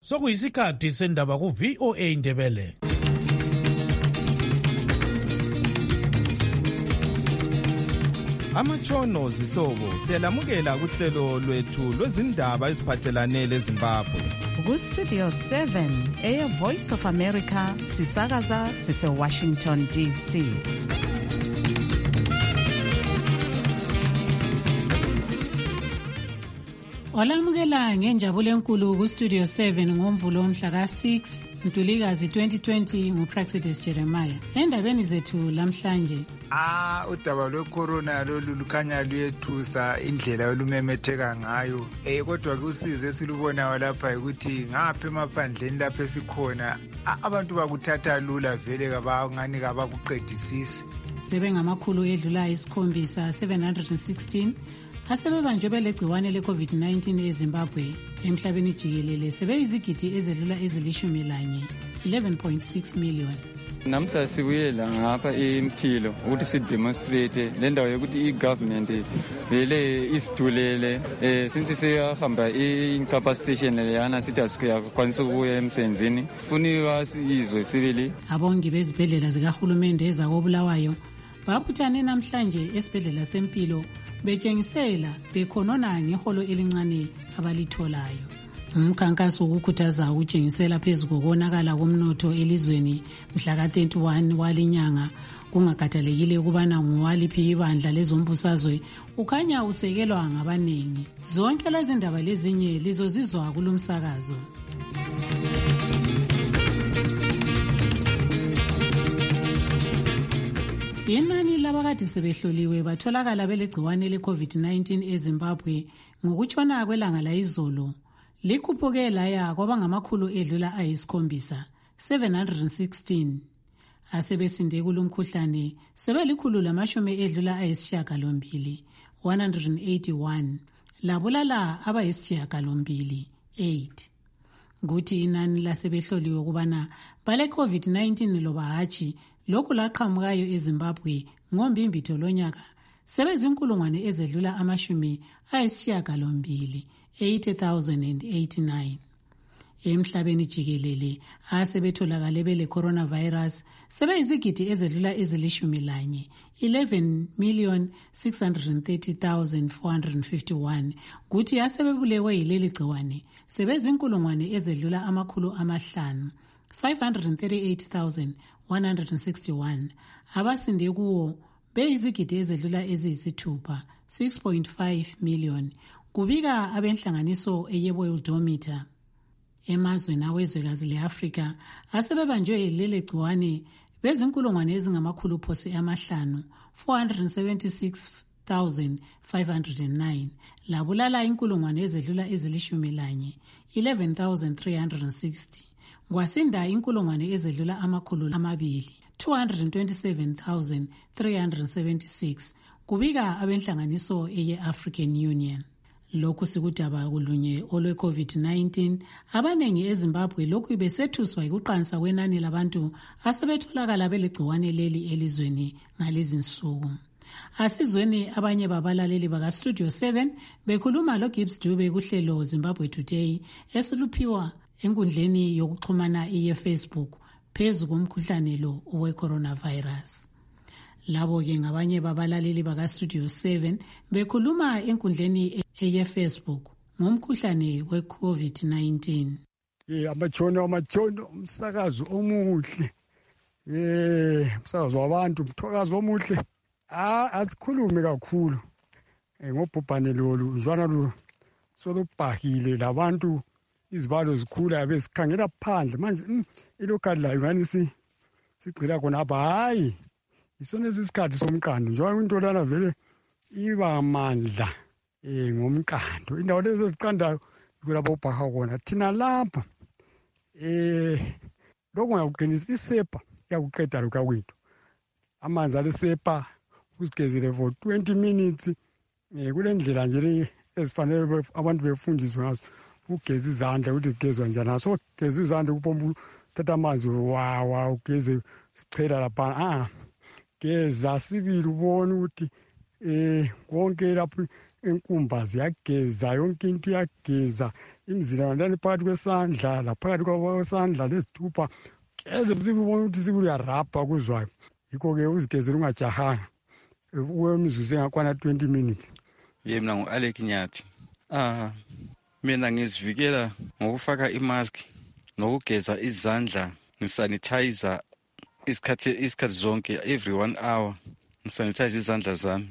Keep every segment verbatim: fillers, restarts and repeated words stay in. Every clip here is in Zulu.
Sokuyisikhathi sendaba ku V O A Indebele. Amatshono zihlobo siyalamukela kuhlelo lwethu lwezindaba eziphathelane leZimbabwe. Ku Studio seven eya Voice of America sisakaza sise Washington D C. Olamukela ngenjabulo enkulu ku Studio seven ngomvulo omhla ka six Ntulikazi twenty twenty nguPraxidis Jeremiah. Endabeni zethu lamhlanje, ah udaba lwecorona lolu lukhanya luyethusa indlela olumemetheka ngayo. Eh kodwa kusize esilubonayo lapha ukuthi ngapha emaphandleni lapha esikhona abantu bakuthatha lula vele kabangani kabakuqedisisi. Sebengamakhulu edlula isikhombisa seven hundred sixteen asebebanjwe belegciwane le-COVID nineteen eZimbabwe. Emhlabeni jikelele sebeyizigidi ezedlula ezilishumi lanye, eleven point six million. Namhla sibuyela ngapha eMphilo ukuthi sidemonstrate le ndawo yokuthi i-government vele isidulele eh since siyahamba i-incapacitation leyana sithi asikwanisa ukuya emsebenzini. Sifuniwa sizwe sibili. Abongi bezibhedlela zikahulumende ezakobulawayo babuthane namhlanje esibhedlela sempilo betshengisela bekhonona ngeholo elincane abalitholayo. Umkhankaso wokukhuthaza ukutshengisela phezu kokonakala komnotho elizweni mhla ka thirty-one walinyanga kungakhathalekile ukubana nguwaliphi ibandla lezombusazwe ukhanya usekelwa ngabanengi. Zonke lezi ndaba lezinye lizozizwa kulumsakazo. Inani labakade sebehloliwe batholakala belegciwane le-COVID nineteen eZimbabwe ngokutshona kwelanga layizolo likhuphuke laya kwabangamakhulu edlula ayisikhombisa, seven hundred sixteen. Asebesinde kulumkhuhlane sebelikhulu lamashumi edlula ayisishiyagalombili, one hundred eighty-one. Labulala abayisishiyagalombili, eight. Kuthi inani lasebehloliwe kubana bale COVID nineteen loba hatshi lokhu laqhamukayo eZimbabwe ngombimbitho lonyaka sebezinkulungwane ezedlula amashumi ayisishiyagalombili, eighty thousand eighty-nine. Emhlabeni jikelele asebetholakale bele coronavirus sebeyizigidi ezedlula ezilishumi lanye, eleven million six hundred thirty thousand four hundred fifty-one. Kuthi asebebulewe yileli gciwane sebezinkulungwane ezedlula amakhulu amahlanu, five hundred thirty-eight thousand one hundred sixty-one. Abasinde kuwo beyizigidi ezedlula eziyisithupha, six point five million. Kubika abenhlanganiso eyeWorldometer. Emazweni awezwekazi le-Afrika asebebanjwe leli gciwane bezinkulungwane ezingamakhulu phose amahlanu, four hundred seventy-six thousand five hundred nine. Labulala inkulungwane ezedlula ezilishumi lanye, eleven thousand three hundred sixty. Kwasinda inkulungwane ezedlula amakhulu amabili, two hundred twenty-seven thousand three hundred seventy-six. Kubika abenhlanganiso eye-African Union. Lokhu sikudaba kulunye olwe COVID nineteen, abanengi eZimbabwe lokhu besethuswa ikuqansa kwenani labantu asebetholakala belegciwane leli elizweni ngalezi nsuku. Asizweni abanye babalaleli baka Studio seven bekhuluma lo Gibbs Dube kuhlelo Zimbabwe Today esiluphiwa enkundleni yokuxhumana iye Facebook phezu komkhuhlane lo we coronavirus. Labo ke ngabanye babalaleli baka Studio seven bekhuluma enkundleni eye Facebook ngomkhuhlane we COVID nineteen. Eh amatshono amatshono umsakazo omuhle. Eh umsakazo wabantu umthokazo omuhle. Ah asikhulume kakhulu. Eh ngobhubhane lolu uzwana lo solubhahile labantu izibalo zikhula besikhangela phandle manje ilocal layo ngani si sigcila khona apha hayi isona isikhathi somqando njengoba into lana vele iba amandla eh ngomqando indawo lezo ziqandayo kulapho ubhaha khona thina lapha eh lokho ngiyaqinisa isepa yakuqeda lokho kwethu amanzi alisepa usigezile for twenty minutes eh kulendlela nje ezifanele abantu befundiswe ngazo ugeza izandla ukuthi ugezwa njani so geza izandla kupomba thatha amanzi wa wa ugeze uchela lapha ah geza sibili ubone ukuthi eh konke lapho inkumba ziyageza, yonke into iyageza, imizila ngantani phakathi kwesandla laphakathi kwesandla lezithupha keze sibone ukuthi sikuyarabha kuzwayo. Yikho-ke uzigezela ungajahanga kwemizuzu engakwana twenty minutes. Ye mina ngu-Alec Nyathi. Ah, mina ngizivikela ngokufaka imask nokugeza izandla, ngisanitizer isikhathi isikhathi zonke, every one hour ngisanitize izandla zami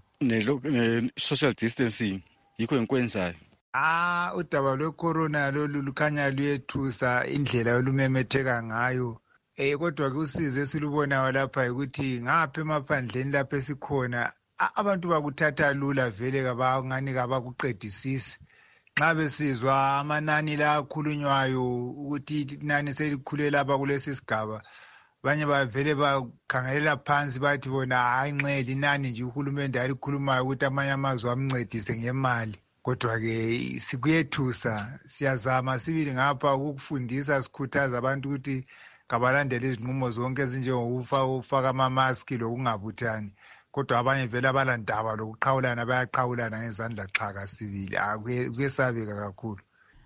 ne-social distancing, yikho engikwenzayo. Ah, udaba lwe-corona lolu lukhanya luyethusa indlela olumemetheka ngayo. Eh kodwa kusize esilubonayo lapha ukuthi ngapha emaphandleni lapha esikhona abantu bakuthatha lula vele kabangani kabakuqedisisi. Nxa besizwa amanani la akhulunywayo ukuthi inani selikhule lapha kulesi sigaba, banye bavele bakhangelela phansi bathi bona hayi nxele inani nje uhulumende alikhulumayo ukuthi amanye amazwe amncedise ngemali. Kodwa-ke sikuyethusa, siyazama sibili ngapha ukufundisa, sikhuthaza abantu ukuthi kabalandele izinqumo zonke ezinjengokufaka amamaski lokungabuthani. Kodwa abanye vele abalandaba lokuqhawulana bayaqhawulana ngezandla xhaka sibili. Kuyesabeka kakhulu.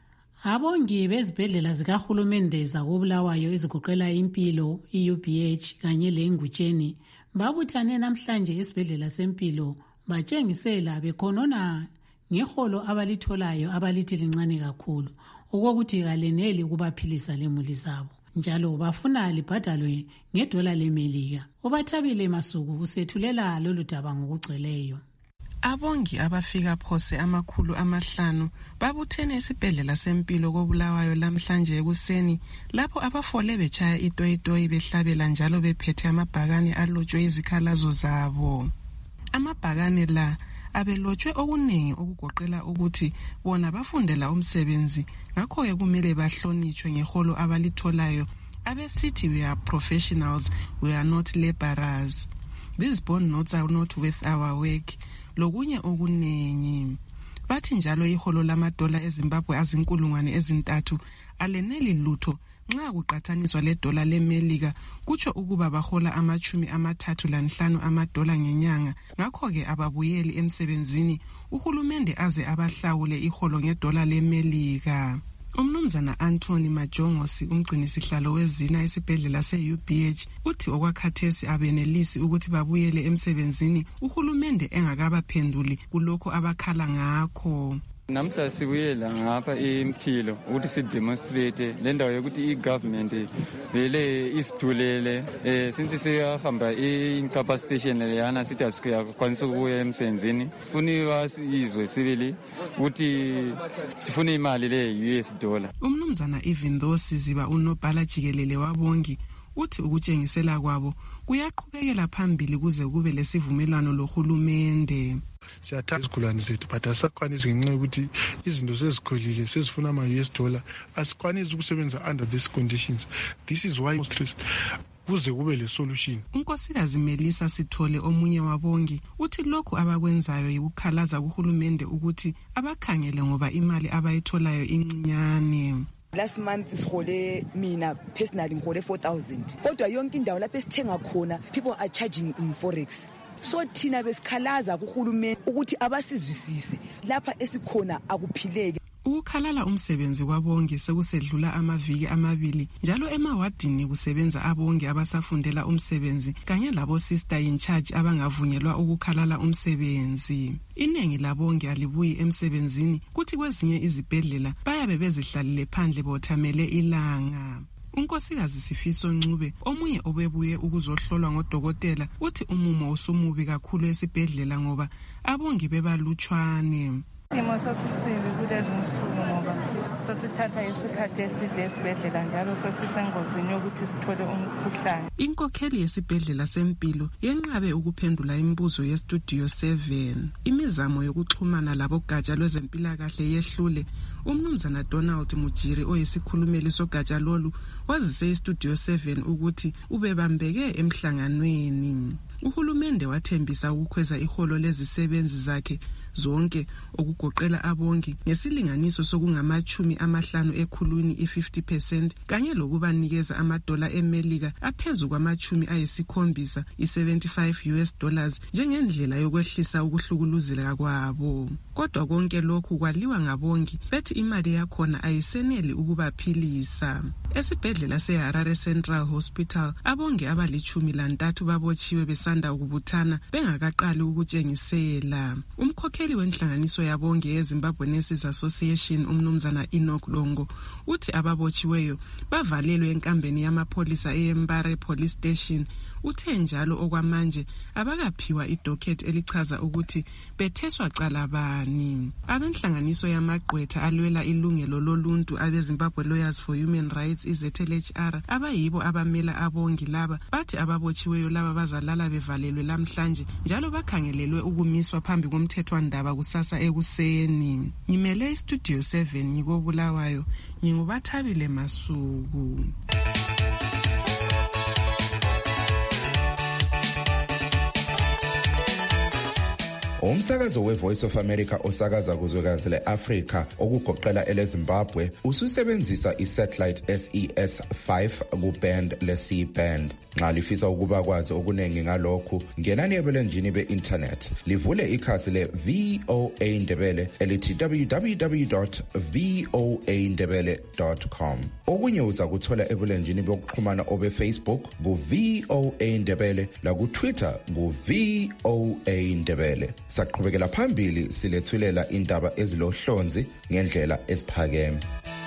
Abongi bezibhedlela zikahulumende zakobulawayo ezigoqela impilo, i-U B H kanye le-Ngutsheni babuthane namhlanje esibhedlela sempilo batshengisela bekhonona ngeholo abalitholayo abalithi lincane kakhulu okokuthi kaleneli ukubaphilisa lemuli zabo, njalo bafuna libhadalwe ngedola leMelika. Ubathabile Masuku usethulela lolu daba ngokugcweleyo. Abongi abafika phose amakhulu amahlanu babuthene esibhedlela sempilo kobulawayo lamhlanje ekuseni, lapho abafole betshaya itoyitoyi behlabela njalo bephethe amabhakane alotshwe izikhalazo zabo. Amabhakane la abelotshwe okuningi okugoqela ukuthi bona bafundela umsebenzi, ngakho-ke kumele bahlonitshwe ngeholo abalitholayo. Abesithi we are professionals, we are not laborers. These bond notes are not worth our work. Lokunye okuningi. Bathi njalo iholo lamadola eZimbabwe azinkulungwane ezintathu aleneli lutho nxa kuqathaniswa le dola leMelika, kutsho ukuba bahola amachumi amathathu lanhlanu amadola ngenyanga. Ngakho-ke ababuyeli emsebenzini, uhulumende aze abahlawule iholo ngedola leMelika. Umnumzana Anthony Majongosi, umgcinisihlalo wezina esibhedlela se-U B H, uthi okwakhathesi abenelisi ukuthi babuyele emsebenzini uhulumende engakabaphenduli kulokho abakhala ngakho. Namhla sibuyela ngapha eMphilo ukuthi sidemonstrate le ndawo yokuthi i-government vele isidulele eh since siyahamba i-incapacitation leyana sithi asikwanisa ukuya emsebenzini. Sifuniwa sizwe sibili ukuthi sifuna imali le-U S dollar. Umnumzana even though siziba unobhala jikelele wabongi uthi ukutshengisela kwabo kuyaqhubekela phambili kuze kube lesivumelwano lohulumende. Siyathanda izigulane zethu but asakwanisi ngenxa yokuthi izinto sezikhulile sezifuna ama-U S dollar, asikwanisi ukusebenza under these conditions. This is why stress kuze kube le solution. Unkosikazi Melissa Sithole omunye wabongi uthi lokhu abakwenzayo yikukhalaza kuhulumende ukuthi abakhangele ngoba imali abayitholayo incinyane. Last month sihole mina personally ngihole four thousand. Kodwa yonke indawo lapho esithenga khona people are charging in forex. So thina besikhalaza kuhulumende ukuthi abasizwisise lapha esikhona akuphileke. Ukukhalala umsebenzi kwabongi sekusedlula amaviki amabili, njalo emawadini kusebenza abongi abasafundela umsebenzi kanye labo sister in charge abangavunyelwa ukukhalala umsebenzi. Inengi labongi alibuyi emsebenzini, kuthi kwezinye izibhedlela bayabe bezihlalile phandle bothamele ilanga. Unkosikazi Sifiso Ncube omunye obebuye ukuzohlolwa ngodokotela uthi umumo usumubi kakhulu esibhedlela ngoba abongi bebalutshwane. Simo sasisibi kulezi nsuku ngoba sasithatha isikhathi eside esibhedlela njalo sasisengozini yokuthi sithole umkhuhlane. Inkokheli yesibhedlela sempilo yenqabe ukuphendula imibuzo yestudio seven. Imizamo yokuxhumana labogatsha lwezempilakahle yehlule. Umnumzana Donald Mujiri oyisikhulumeli sogatsha lolu wazise istudio seven ukuthi ubebambeke emhlanganweni. Uhulumende wathembisa ukukhweza iholo lezisebenzi zakhe zonke okugoqela abongi ngesilinganiso sokungamachumi amahlanu ekhulwini i-fifty percent kanye lokubanikeza amadola eMelika aphezu kwamachumi ayisikhombisa i-seventy-five U S dollars njengendlela yokwehlisa ukuhlukuluzeka kwabo. Kodwa konke lokhu kwaliwa ngabongi bethi imali yakhona ayiseneli ukubaphilisa. Esibhedlela seHarare Central Hospital abongi abalichumi lantathu babotshiwe besanda ukubuthana bengakaqali ukutshengisela. Umkhokheli wenhlanganiso yabongi yeZimbabwe Nurses Association umnumzana Enoch Longo uthi ababotshiweyo bavalelwe enkambeni yamapholisa eMbare Police Station. Uthe njalo okwamanje abakaphiwa idocket elichaza ukuthi betheswa cala bani. Abenhlanganiso yamagqwetha alwela ilungelo loluntu abeZimbabwe Lawyers for Human Rights I Z L H R abayibo abamela abongi laba bathi ababotshiweyo laba bazalala bevalelwe lamhlanje njalo bakhangelelwe ukumiswa phambi komthethwandaba kusasa ekuseni. Ngimele iStudio seven ngikobulawayo ngingubathabile Masuku. Umsakazo weVoice of America osakaza kuzwekazi leAfrika okugoqela eleZimbabwe ususebenzisa isatellite S E S five kuband le-C band. Nxa lifisa ukuba kwazi okunengi ngalokhu ngenani ebulenjini be-internet livule ikhasi le-V O A Ndebele elithi w w w dot voa ndebele dot com. Okunye uza kuthola ebulenjini bokuxhumana obe-Facebook ku-V O A Ndebele laku-Twitter ku-V O A Ndebele. Saqhubekela phambili silethulela indaba ezilohlonzi ngendlela esiphakeme.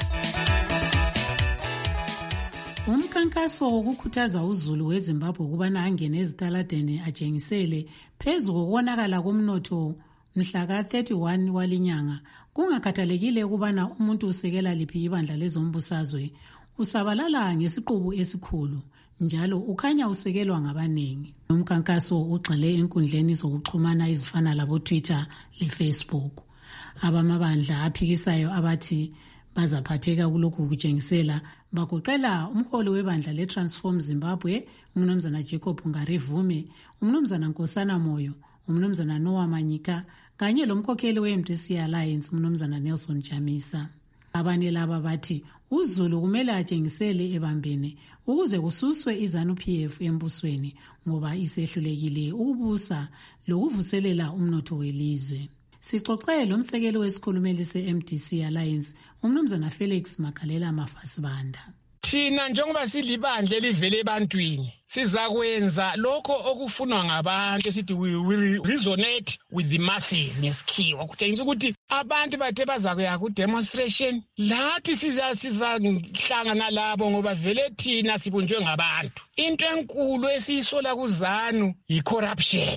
Umkhankaso wokukhuthaza uZulu weZimbabwe ukubana angene ezitaladeni atshengisele phezu kokonakala komnotho mhla ka thirty-one walinyanga kungakhathalekile ukubana umuntu usekela liphi ibandla lezombusazwe usabalala ngesiqubu esikhulu njalo ukhanya usekelwa ngabanengi. Umkhankaso ugxile enkundleni zokuxhumana ezifana labo Twitter le Facebook. Abamabandla aphikisayo abathi bazaphatheka kulokhu kutshengisela bagoqela umholi webandla leTransform Zimbabwe umnumzana Jacob Ngarivume, umnumzana Nkosana Moyo, umnumzana Noah Manyika kanye lomkhokheli we-M D C Alliance umnumzana Nelson Chamisa. Abanye laba bathi uZulu kumele atshengisele ebambene ukuze kususwe iZANU P F embusweni ngoba isehlulekile ukubusa lokuvuselela umnotho welizwe. Sixoxe lo msekeli wesikhulumeli se-M D C Alliance umnumzana Felix Makalela Mafasibanda. Thina njengoba silibandla elivele ebantwini sizakwenza lokho okufunwa ngabantu esithi we will resonate with the masses ngesikhiwa kutshengisa ukuthi abantu bathe bazakuya ku demonstration lathi siza sizahlangana labo ngoba vele thina sibunjwe ngabantu. Into enkulu esiyisola kuZANU yi-corruption,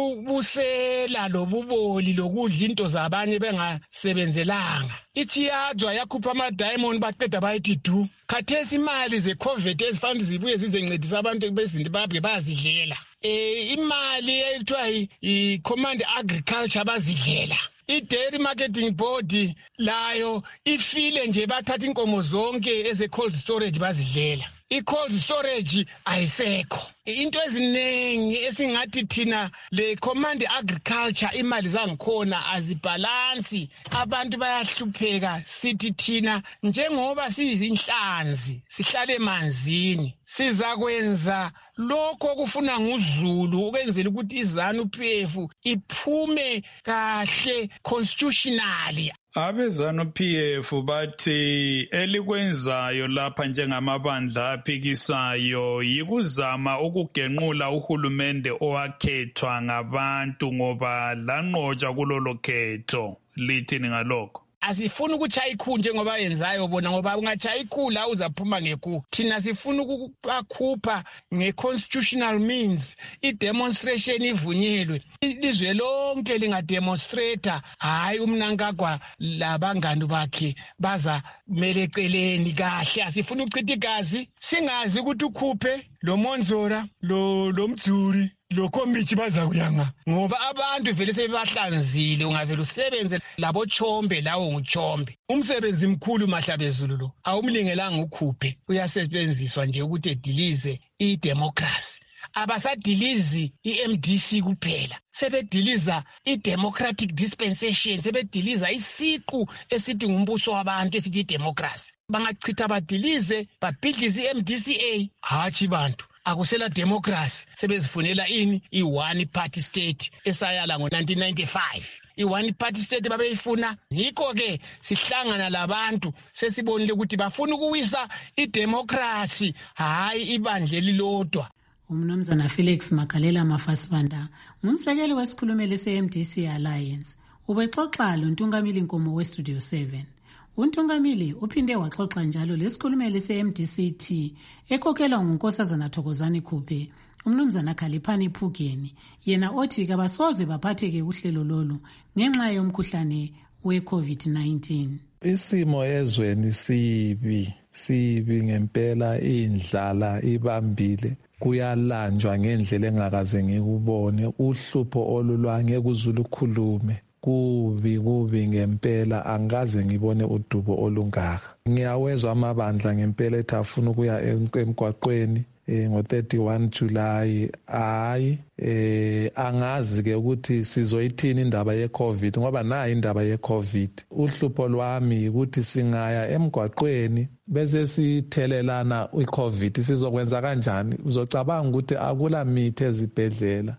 ubusela lobuboli lokudla into zabanye bengasebenzelanga. Ithiyadwa yakhupha ama-diamond baqeda bayithi du. Khathesi imali ze-COVID ezifanele zibuye zizencedisa abantu beZimbabwe bazidlela. Eh imali ethiwa i-Command Agriculture bazidlela. I-Dairy Marketing Board layo ifile nje bathatha inkomo zonke eze-cold storage bazidlela. I-cold storage ayisekho. Into eziningi esingathi thina le Command Agriculture imali zangikhona azibhalansi, abantu bayahlupheka. Sithi thina njengoba sizinhlanzi sihlale emanzini sizakwenza lokho okufuna nguZulu ukwenzela ukuthi iZANU P F iphume kahle constitutionally. AbeZANU P F bathi elikwenzayo lapha njengamabandla aphikisayo yikuzama ukugenqula uhulumende owakhethwa ngabantu ngoba lanqotshwa kulolo khetho. Lithini ngalokho? Asifuna ukuchaya ikhulu njengoba yenzayo bona ngoba ungachaya ikhulu awuzaphuma ngekhulu. Thina sifuna ukubakhupha nge-constitutional means, i-demonstration ivunyelwe. Ilizwe lonke lingademonstrata, hayi umnankagwa labangani bakhe baza meleceleni kahle. Asifuna ukuchitha igazi, singazi ukuthi ukhuphe lo Monzora, lo lo Mdzuri, lo Komiti bazakuyanga ngoba abantu vele sebahlanzile. Ungavela usebenze labo Chombe lawo nguChombe. Umsebenzi mkhulu Mahlabezulu lo awumlingelanga ukhuphe, uyasebenziswa nje ukuthi edilize idemocracy. abasadilizi i-M D C kuphela, sebediliza i-democratic dispensation, sebediliza isiqu esithi ngumbuso wabantu esithi i-democracy. Bangachitha badilize babhidlize i-M D C A, hatshi bantu akusela democracy, sebezifunela ini i-one party state esayala ngo-nineteen ninety-five. I-one party state babeyifuna, yikho ke sihlangana labantu sesibonile ukuthi bafuna ukuwisa i-democracy, hayi ibandla elilodwa. Umnumzana Felix Magalela Mafasibanda ngumsekeli wesikhulumeli se-M D C Alliance ubexoxa loNtungamili Nkomo we-Studio seven. UNtungamili uphinde waxoxa njalo lesikhulumeli se-M D C T ekhokhelwa nguNkosazana Thokozani Khuphe, umnumzana Khaliphani Phugeni, yena othi kabasoze baphatheke uhlelo lolu ngenxa yomkhuhlane we-COVID nineteen. Isimo ezweni sibi sibi ngempela, indlala ibambile, kuyalanjwa ngendlela engakaze ngikubone, uhlupho olulwange kuzulu khulume, kubi kubi ngempela, angikaze ngibone udubo olungaka. Ngiyawezwa amabandla ngempela ethi afuna ukuya emgwaqweni eh ngo-thirty-one July. Hayi eh angazi ke ukuthi sizoyithini indaba ye-COVID, ngoba nayo indaba ye-COVID. Uhlupho lwami ukuthi singaya emgwaqweni bese sithelelana i-COVID, sizokwenza kanjani? Uzocabanga ukuthi akula mithi ezibhedlela,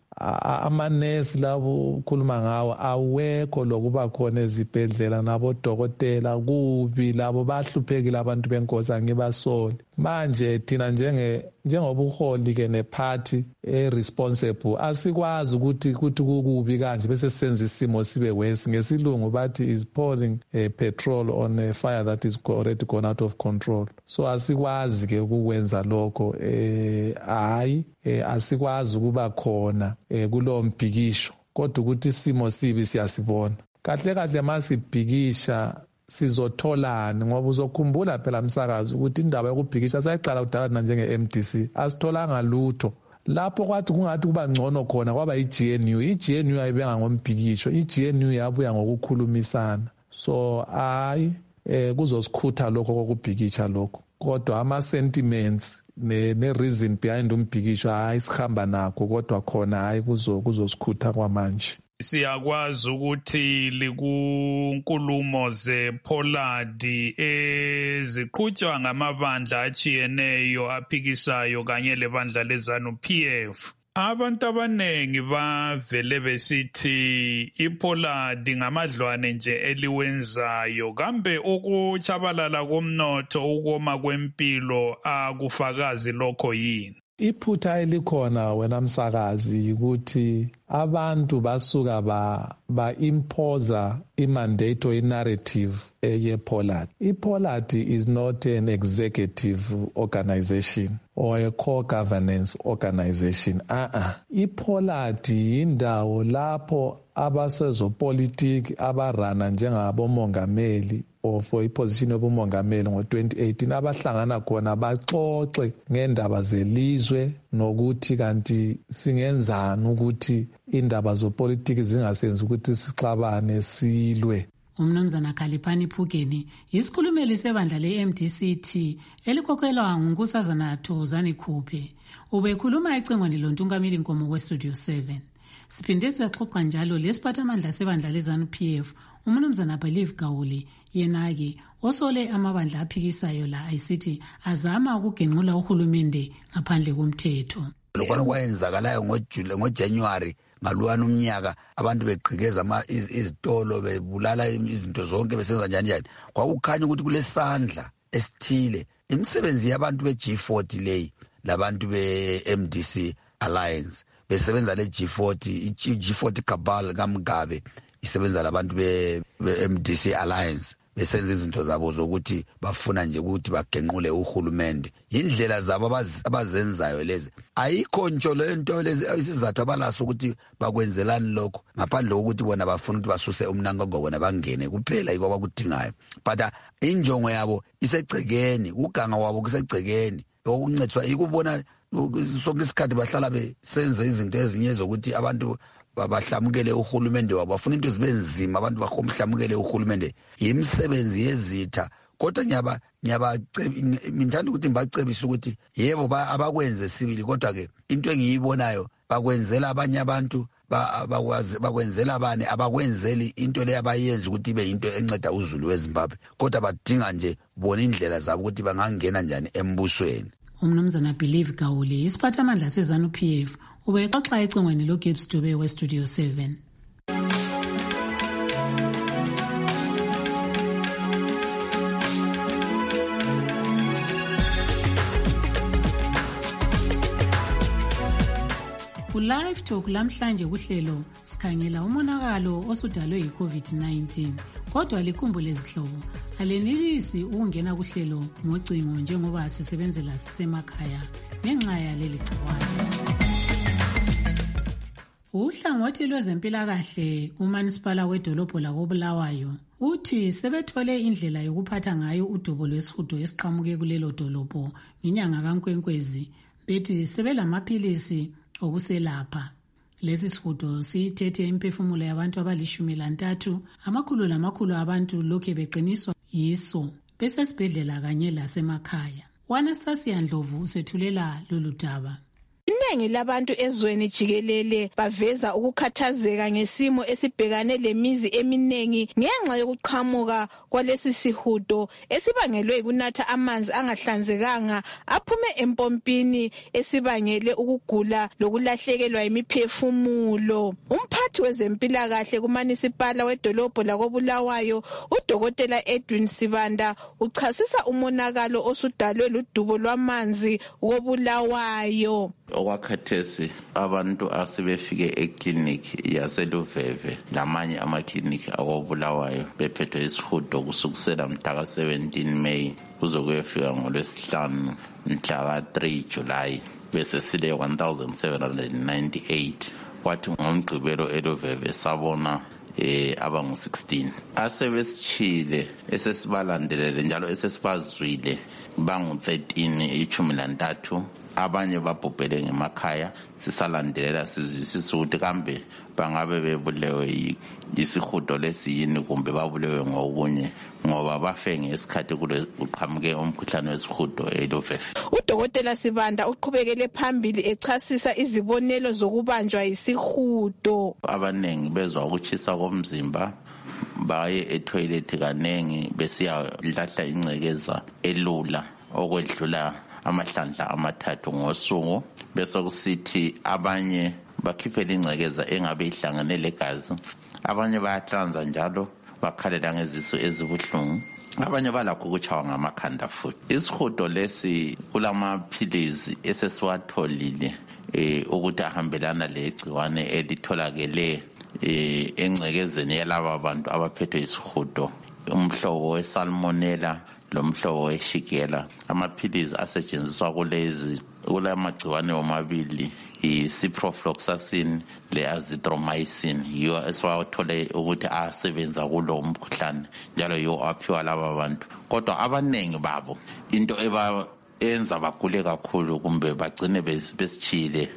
amanesi labo ukhuluma ngawo awekho lokuba khona ezibhedlela, nabodokotela kubi, labo bahluphekile abantu benkosi, angibasoli. Manje thina njenge njengobuholi ke neparty e-responsible asikwazi ukuthi ukuthi kukubi kanje bese senza isimo sibe worse. Ngesilungu bathi is pouring uh, petrol on a fire that is already gone out of control. So asikwazi ke ukwenza lokho, eh hayi eh, asikwazi ukuba khona eh, kulo mbhikisho, kodwa ukuthi isimo sibi siyasibona. Kahle kahle masibhikisha sizotholana, ngoba uzokhumbula phela msakazi ukuthi indaba yokubhikisha sayiqala kudala njenge-M D C asitholanga lutho. Lapho kwathi kungathi kuba ngcono khona kwaba i-G N U. I-G N U ayibenga ngombhikisho, i-G N U yabuya ngokukhulumisana. So hayi eh kuzosikhutha lokho kokubhikisha lokho, kodwa ama-sentiments ne-reason behind umbhikisho hayi sihamba nakho, kodwa khona hayi kuzosikhutha kwamanje. Siyakwazi ukuthi likunkulumo ze-Poladi eziqhutshwa ngamabandla achiyeneyo aphikisayo kanye lebandla leZANU P F. Abantu abanengi bavele besithi iPoladi ngamadlwane nje eliwenzayo. Kambe ukuchabalala komnotho, ukoma kwempilo akufakazi lokho yini? Iphutha elikhona wena msakazi ukuthi abantu basuka ba ba imposer imandate or narrative ye-Poladi. iPoladi is not an executive organization or a core governance organization. Uh-uh. iPoladi indawo lapho abasezopolitiki abarana njengabomongameli or for iposition yobumongameli ngo-twenty eighteen abahlangana khona baxoxe ngendaba zelizwe nokuthi kanti singenzani ukuthi indaba zopolitiki zingasenzi ukuthi sixabane silwe. Umnumzana Khaliphani Phugeni isikhulumeli sebandla le-M D C T elikhokhelwa nguNkosazana Thokozani Khuphe ubekhuluma ecingweni loNtungamili Nkomo we-Studio seven. Siphinde saxoxa njalo lesiphathamandla sebandla leZANU P F umnumzana Believe Gawule, yena-ke osole amabandla aphikisayo la ayisithi azama ukugenqula uhulumende ngaphandle komthetho. Lokho kwayenzakalayo ngoJanuary ngaluwana umnyaka, abantu begqikeza izitolo bebulala izinto zonke besenza njani njani, kwakukhanya ukuthi kulesandla esithile imisebenzi yabantu be-G forty leyi labantu be-M D C Alliance besebenza le-G forty, i-G forty cabal kaMgabe isebenza labantu be-M D C Alliance besenza izinto zabo zokuthi bafuna nje ukuthi bagenqule uhulumende. Indlela zabo abazenzayo lezi ayikho ntsho lento lezi isizathu abalaso ukuthi bakwenzelani lokho, ngaphandle kokuthi bona bafuna ukuthi basuse umnango bona bangene kuphela yiko abakudingayo. But injongo yabo isegcekeni, uganga wabo kusegcekeni, ukuncetswa ikubona sonke isikhathi bahlala besenza izinto ezinye zokuthi abantu babahlamukele uhulumende wabo, bafuna into zibe nzima abantu bahomhlamukele uhulumende. Yimisebenzi yezitha kodwa ngiyaba ngiyaba ngithanda ukuthi ngibacebise ukuthi yebo abakwenze sibili, kodwa ke into engiyibonayo bakwenzela abanye abantu bakwazi bakwenzela abane abakwenzeli into le abayenza ukuthi ibe into enceda uZulu weZimbabwe, kodwa badinga nje bona indlela zabo ukuthi bangangena njani embusweni. Umnumzana Believe Gawule, isiphathamandla seZANU P F, ubexoxa ecingweni loGibbs Dube weStudio seven. Ku-Live Talk lamhlanje kuhlelo sikhangela umonakalo osudalwe yi-COVID nineteen. Kodwa likhumbule izihlobo, alenelisi ukungena kuhlelo ngocingo njengoba sisebenzela sisemakhaya ngenxa yaleli gciwane. Uhlangothi lwezempilakahle uManisipala wedolobho lakoBulawayo uthi sebethole indlela yokuphatha ngayo udubo lwesihudo esiqhamuke kulelo dolobho ngenyanga kaNkwenkwezi, bethi sebelamaphilisi okuselapha. Lesi sihudo sithethe imphefumulo yabantu abalishumi lantathu, amakhulu lamakhulu abantu lokhe beqiniswa yiso besesibhedlela kanye lasemakhaya. Anastasia Ndlovu usethulela lolu daba. Iningi labantu ezweni jikelele baveza ukukhathazeka ngesimo esibhekane lemizi eminengi ngenxa yokuqhamuka kwalesi sihudo esibangelwe ukunatha amanzi angahlanzekanga aphume empompini esibangele ukugula lokulahlekelwa imiphefumulo. Umphathi wezempilakahle kuManisipala wedolobho lakoBulawayo uDokotela Edwin Sibanda uchasisa umonakalo osudalwe ludubo lwamanzi koBulawayo. Okwakhathesi abantu asebefike eclinic yaseLuveve lamanye amaklinikhi akoBulawayo bephethwe isihudo kusukusela mhla seventeen May kuze kuyefika ngolwesihlanu mhla three July bese sile one thousand seven hundred ninety-eight. Kwathi ngomgqibelo eLuveve sabona eh abangu sixteen asebesichile esesibalandelele njalo esesibazwile bangu thirteen ichumi lantathu. Abanye babhubhele ngemakhaya, sisalandelela sizwisisa ukuthi kambe bangabe bebulewe yisihudo lesiyini kumbe babulewe ngokunye ngoba bafe ngesikhathi kuqhamuke umkhuhlane wesihudo eLuveve. uDokotela Sibanda uqhubekele phambili echasisa izibonelo zokubanjwa yisihudo. Abanengi bezwa ukuchisa komzimba baye etoilet kanengi besiya lahla ingcekeza elula okwedlula amahlandla amathathu ngosuku, bese kusithi abanye bakhiphe ingcekeza engabe ihlangane legazi, abanye bayahlanza njalo bakhalela ngezisu ezibuhlungu, abanye balakho ukuchawa ngamakhanda futhi. Isihudo lesi kulamaphilizi esesiwatholile eh ukuthi ahambelana legciwane elitholakele eh engcekezeni yalabo abantu abaphethwe isihudo, umhlobo wesalmonella lomhlobo weshigela. Amaphilizi asetshenziswa kulezi kulamagciwane omabili i-ciprofloxacin le-azithromycin, yiwo esiwathole ukuthi asebenza kulo mkhuhlane njalo yiwo aphiwa laba bantu. Kodwa abanengi babo into eba enza bagule kakhulu kumbe bagcine besichile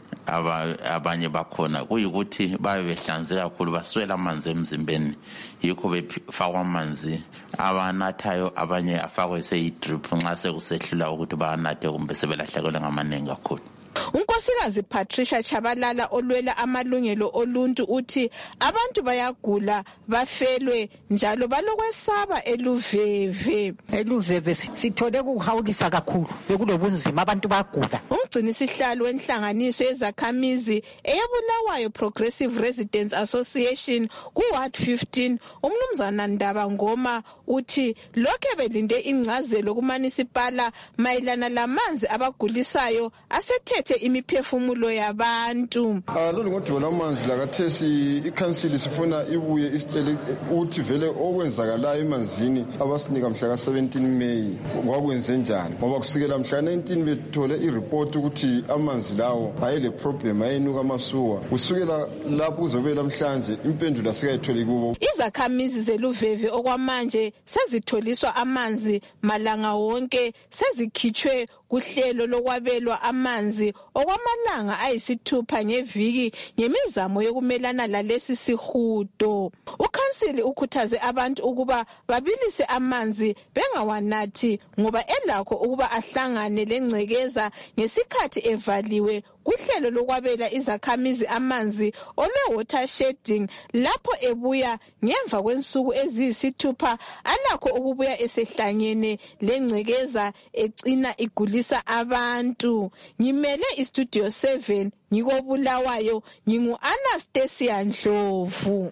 abanye bakhona kuyikuthi babe behlanze kakhulu baswela amanzi emzimbeni, yikho befakwa amanzi abanathayo, abanye afakwe seyidrip nxa sekusehlula ukuthi banathe kumbe sebelahlekelwe ngamaningi kakhulu. Unkosikazi Patricia Chabalala olwela amalungelo oluntu uthi abantu bayagula bafelwe njalo balokwesaba eLuveve. eLuveve sithole ukuhawulisa kakhulu bekulobunzima abantu bagula. Umgcini sihlalo wenhlanganiso yezakhamizi eyaBulawayo Progressive Residents Association ku-Ward fifteen uMnumzana Ndaba Ngoma uthi lokho belinde ingcazelo kuManisipala mayelana lamanzi abagulisayo asethethe imiphefumulo yabantu. Lolu ngodubo lamanzi lakathesi ikhansili sifuna ibuye isitshele ukuthi vele okwenzakalayo emanzini abasinika mhla ka seventeen May kwakwenze njani, ngoba kusukela mhla nineteen bethole ireport ukuthi amanzi lawo ayele problem ayenuka amasuwa. Kusukela lapho kuzobela namhlanje impendulo asikayitholi kubo. Izakhamizi zeLuveve okwamanje sezitholiswa amanzi malanga wonke, sezikhitshwe kuhlelo lokwabelwa amanzi okwamalanga ayisithupha ngeviki ngemizamo yokumelana lalesi sihudo. Ukhansili ukhuthaze abantu ukuba babilise amanzi bengawanathi ngoba elakho ukuba ahlangane lengcekeza ngesikhathi evaliwe kuhlelo lokwabela izakhamizi amanzi olwe water shedding lapho ebuya ngemva kwensuku eziyisithupha alakho ukubuya esehlangene lengcekeza ecina igulisa abantu. Ngimele istudio seven ngikobulawayo ngingu Anastasia Ndlovu.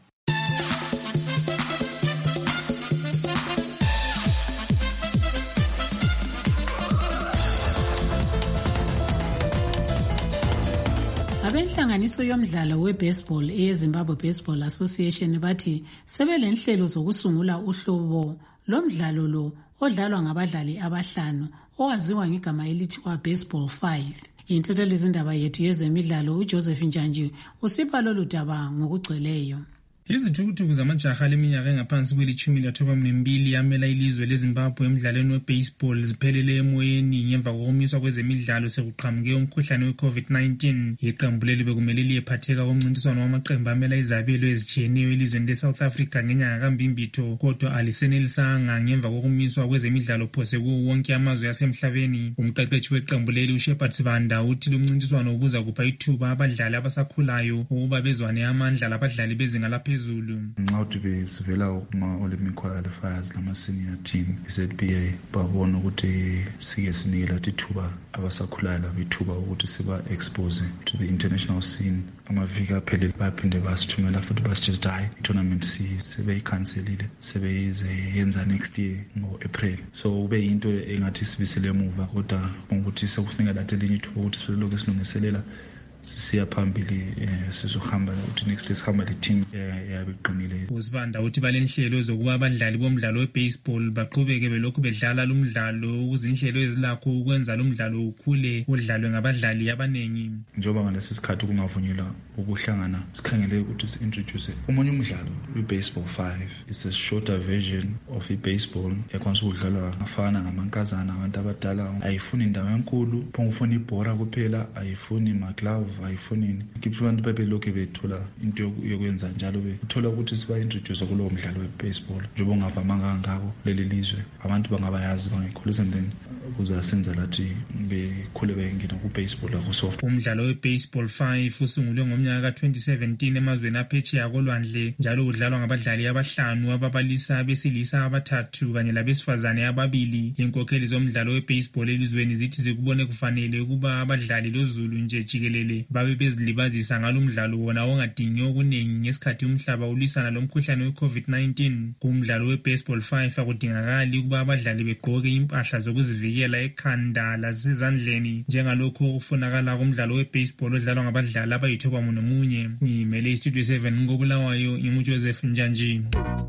Abenhlanganiso yomdlalo we-baseball eyeZimbabwe Baseball Association bathi sebelenhlelo zokusungula uhlobo lomdlalo lo odlalwa ngabadlali abahlanu owaziwa ngegama elithiwa baseball five. Intatheli zindaba yethu yezemidlalo uJoseph Njanji usipha lolu daba ngokugcweleyo. Izithukuthuku zamajaha leminyaka engaphansi kwelitshumi lathobambili yamela ilizwe leZimbabwe emdlalweni we-baseball ziphelele emoyeni ngemva kokumiswa kwezemidlalo sekuqhamuke umkhuhlane we-covid nineteen. Iqembu leli bekumele liyephatheka komncintiswano wamaqembu amela izabelo ezitshiyeneyo elizweni le-South Africa ngenyanga kaMbimbitho, kodwa alisenelisanga ngemva kokumiswa kwezemidlalo phose kuwo wonke amazwe asemhlabeni. Umqeqeshi weqembu leli uShepard Sibanda uthi lumncintiswano ubuza kupha ithuba abadlali abasakhulayo ukuba bezwane amandla labadlali bezinga laphezulu. Nxa uthi besivela kuma-Olympic qualifiers lama-senior team i-Z B A babona ukuthi sike sinike lathi ithuba abasakhulayo labo ithuba ukuthi siba-expose to the international scene. Amaviki aphelele baphinde basithumela futhi basitsho ukuthi hayi i-tournament sebeyikhanselile sebeyize yenza next year ngo-April. So ube yinto engathi sibisele emuva, kodwa ukuthi sekufuneka lathi elinye ithuba ukuthi silokhu silungiselela sisiya phambili sizohamba ukuthi next day sihamba le team yabeqinile. Usibanda uthi balenhlelo zokuba abadlali bomdlalo we-baseball baqhubeke belokhu bedlala lumdlalo ukuze inhlelo ezilakho ukwenza lumdlalo ukhule udlalwe ngabadlali abaningi. Njengoba ngalesi sikhathi kungavunyelwa ukuhlangana, sikhangele ukuthi si-introduce umunye umdlalo we-baseball five. It's a shorter version of i-baseball ekwanisa ukudlalwa ngafana namankazana abantu abadala. Ayifuni indawo enkulu, phongufuna ibhora kuphela, ayifuni maglove, ayifonini kiphi abantu bebelokhu bethola into yokwenza njalo bethola ukuthi siba introduce kulowo mdlalo we-baseball njengoba ungavamanga ngako leli lizwe. Abantu bangabayazi bangayikhulisa and then kuzasenza lathi bekhule bengena ku-baseball akusoft. Umdlalo we-baseball five usungulwe ngomnyaka ka-twenty seventeen emazweni aphetsheya kolwandle njalo udlalwa ngabadlali abahlanu ababalisa abesilisa abathathu kanye labesifazane ababili. Inkokheli zomdlalo we-baseball elizweni zithi zikubone kufanele ukuba abadlali lozulu nje jikelele babe bezilibazisa ngalomdlalo wona ongadingi okuningi ngesikhathi umhlaba ulisana lomkhuhlane we-covid nineteen. Kumdlalo we-baseball five akudingakali ukuba abadlali begqoke impahla zokuzivikela ekhanda lasezandleni njengalokho okufunakala kumdlalo we-baseball odlalwa ngabadlali abayithoba nomunye. Ngimele istudio seven ngobulawayo nginguJoseph Njanji.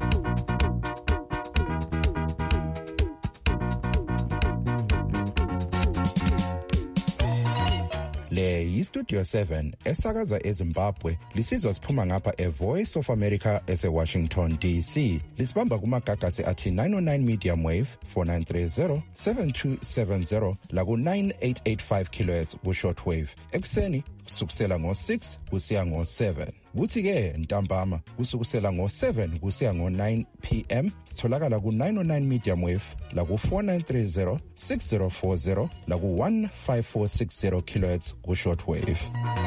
Le yiStudio seven esakaza eZimbabwe lisizwa siphuma ngapha eVoice of America ese-Washington D C. Lisibamba kumagagasi athi nine oh nine medium wave four nine three zero seven two seven zero laku nine eight eight five kilohertz ku-short wave ekuseni kusukusela ngo-six kusiya ngo-seven. Kuthi-ke ntambama kusukusela ngo-seven kusiya ngo-nine p m sitholakala ku-nine oh nine medium wave laku four nine three zero six zero four zero laku one five four six zero kilohertz ku-short wave.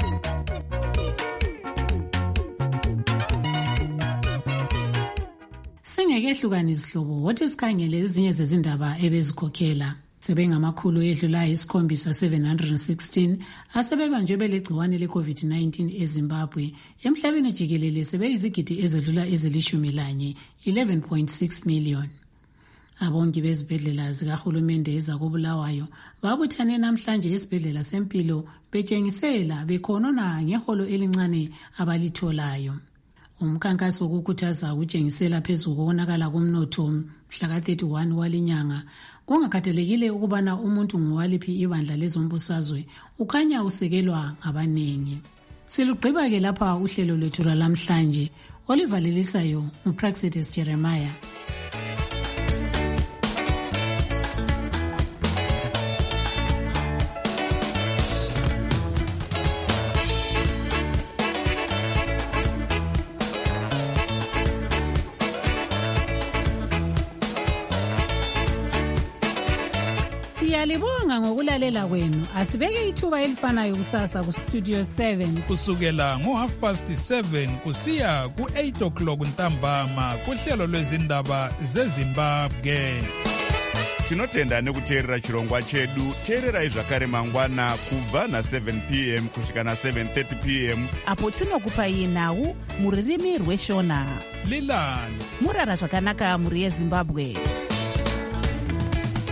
Singekehlukani izihlobo wothi sikhangele ezinye zezindaba ebezikhokhela. Sebengamakhulu edlula isikhombisa seven hundred sixteen asebebanjwe belegciwane le-covid nineteen eZimbabwe. Emhlabeni jikelele sebeyizigidi ezedlula ezilishumi lanye eleven point six million. Abongi bezibhedlela zikahulumende ezakobulawayo babuthane namhlanje esibhedlela sempilo betshengisela bekhonona ngeholo elincane abalitholayo. Umkhankaso wokukhuthaza ukutshengisela phezulu kokonakala komnotho mhla ka thirty-one walinyanga kungakhathalekile ukubana umuntu ngowaliphi ibandla lezombusazwe ukhanya usekelwa ngabanengi. Silugqiba ke lapha uhlelo lwethu lwalamhlanje olivalelisayo uPraxedes Jeremiah. Siyalibonga ngokulalela kwenu. Asibeke ithuba elifanayo kusasa ku Studio seven. Kusukela ngo half past seven kusiya ku eight o'clock ntambama kuhlelo lwezindaba zeZimbabwe. Tinotenda nekuteerera chirongwa chedu. Teererai zvakare mangwana kubva na seven p m kusvika na seven thirty p m apo tinokupai nhau muririmi rweshona. Lilani murara zvakanaka muri yeZimbabwe.